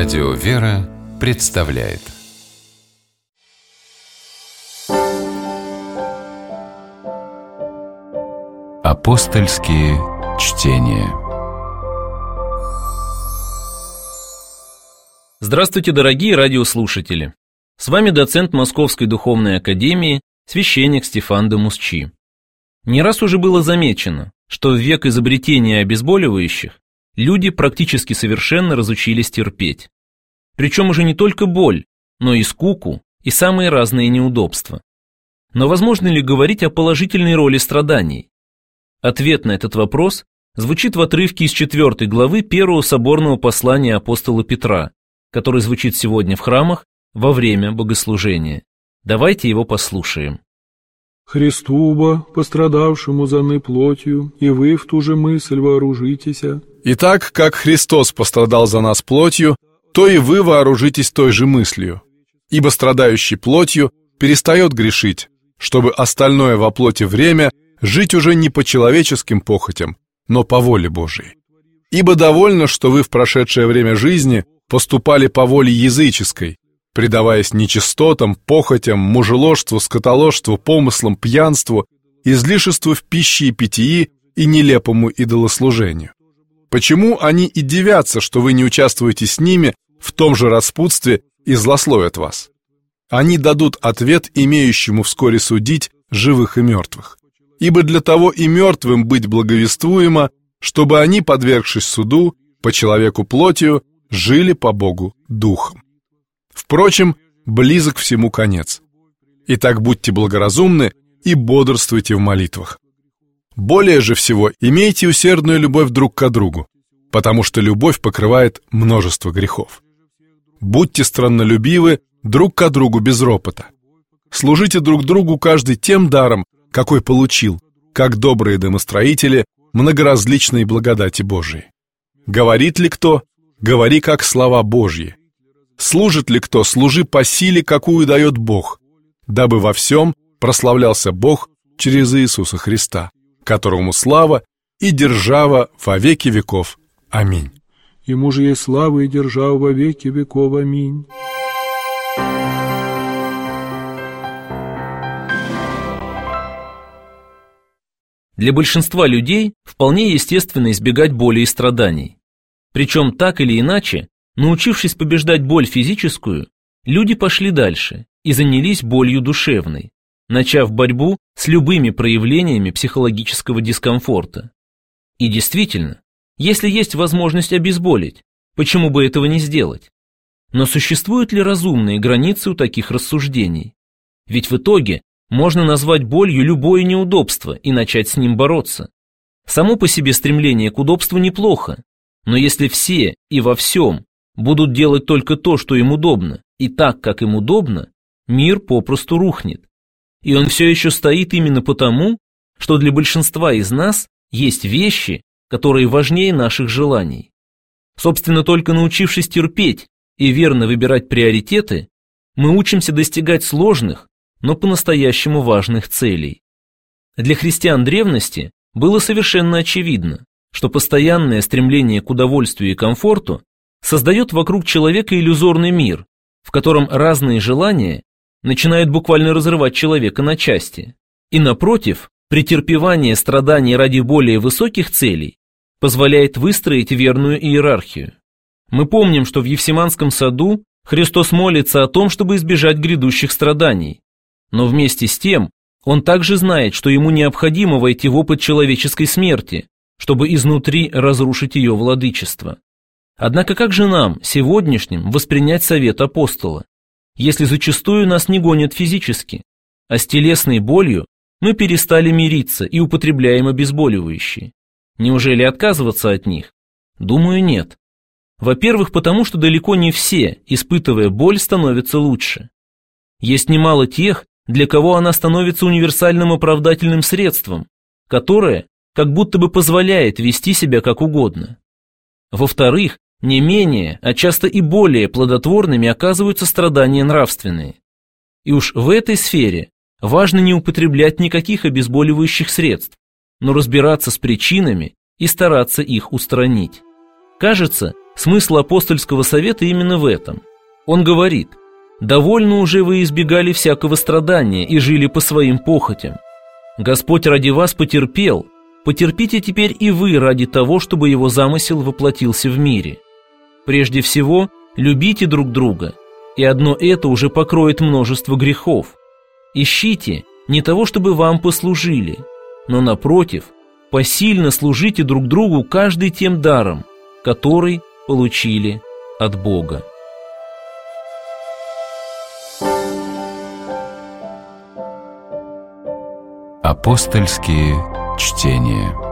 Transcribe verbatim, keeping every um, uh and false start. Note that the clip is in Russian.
Радио «Вера» представляет Апостольские чтения. Здравствуйте, дорогие радиослушатели! С вами доцент Московской духовной академии, священник Стефан де Мусчи. Не раз уже было замечено, что в век изобретения обезболивающих люди практически совершенно разучились терпеть. Причем уже не только боль, но и скуку, и самые разные неудобства. Но возможно ли говорить о положительной роли страданий? Ответ на этот вопрос звучит в отрывке из четвёртой главы первого соборного послания апостола Петра, который звучит сегодня в храмах во время богослужения. Давайте его послушаем. «Христуба, пострадавшему за ны плотью, и вы в ту же мысль вооружитеся. Итак, как Христос пострадал за нас плотью, то и вы вооружитесь той же мыслью. Ибо страдающий плотью перестает грешить, чтобы остальное во плоти время жить уже не по человеческим похотям, но по воле Божией. Ибо довольно, что вы в прошедшее время жизни поступали по воле языческой, предаваясь нечистотам, похотям, мужеложству, скотоложству, помыслам, пьянству, излишеству в пище и питьи и нелепому идолослужению. Почему они и дивятся, что вы не участвуете с ними в том же распутстве и злословят вас? Они дадут ответ имеющему вскоре судить живых и мертвых. Ибо для того и мертвым быть благовествуемо, чтобы они, подвергшись суду, по человеку плотью, жили по Богу духом. Впрочем, близок всему конец. Итак, будьте благоразумны и бодрствуйте в молитвах. Более же всего, имейте усердную любовь друг к другу, потому что любовь покрывает множество грехов. Будьте страннолюбивы друг к другу без ропота. Служите друг другу каждый тем даром, какой получил, как добрые домостроители многоразличной благодати Божией. Говорит ли кто, говори как слова Божьи. Служит ли кто, служи по силе, какую дает Бог, дабы во всем прославлялся Бог через Иисуса Христа, которому слава и держава во веки веков. Аминь. Ему же есть слава и держава во веки веков. Аминь». Для большинства людей вполне естественно избегать боли и страданий. Причем так или иначе, научившись побеждать боль физическую, люди пошли дальше и занялись болью душевной, начав борьбу с любыми проявлениями психологического дискомфорта. И действительно, если есть возможность обезболить, почему бы этого не сделать? Но существуют ли разумные границы у таких рассуждений? Ведь в итоге можно назвать болью любое неудобство и начать с ним бороться. Само по себе стремление к удобству неплохо, но если все и во всем будут делать только то, что им удобно, и так, как им удобно, мир попросту рухнет. И он все еще стоит именно потому, что для большинства из нас есть вещи, которые важнее наших желаний. Собственно, только научившись терпеть и верно выбирать приоритеты, мы учимся достигать сложных, но по-настоящему важных целей. Для христиан древности было совершенно очевидно, что постоянное стремление к удовольствию и комфорту создает вокруг человека иллюзорный мир, в котором разные желания начинают буквально разрывать человека на части. И напротив, претерпевание страданий ради более высоких целей позволяет выстроить верную иерархию. Мы помним, что в Евсиманском саду Христос молится о том, чтобы избежать грядущих страданий. Но вместе с тем, он также знает, что ему необходимо войти в опыт человеческой смерти, чтобы изнутри разрушить ее владычество. Однако как же нам, сегодняшним, воспринять совет апостола, если зачастую нас не гонят физически, а с телесной болью мы перестали мириться и употребляем обезболивающие? Неужели отказываться от них? Думаю, нет. Во-первых, потому что далеко не все, испытывая боль, становятся лучше. Есть немало тех, для кого она становится универсальным оправдательным средством, которое как будто бы позволяет вести себя как угодно. Во-вторых, не менее, а часто и более плодотворными оказываются страдания нравственные. И уж в этой сфере важно не употреблять никаких обезболивающих средств, но разбираться с причинами и стараться их устранить. Кажется, смысл апостольского совета именно в этом. Он говорит: «Довольно уже вы избегали всякого страдания и жили по своим похотям. Господь ради вас потерпел, потерпите теперь и вы ради того, чтобы Его замысел воплотился в мире. Прежде всего, любите друг друга, и одно это уже покроет множество грехов. Ищите не того, чтобы вам послужили, но, напротив, посильно служите друг другу каждый тем даром, который получили от Бога». Апостольские чтения.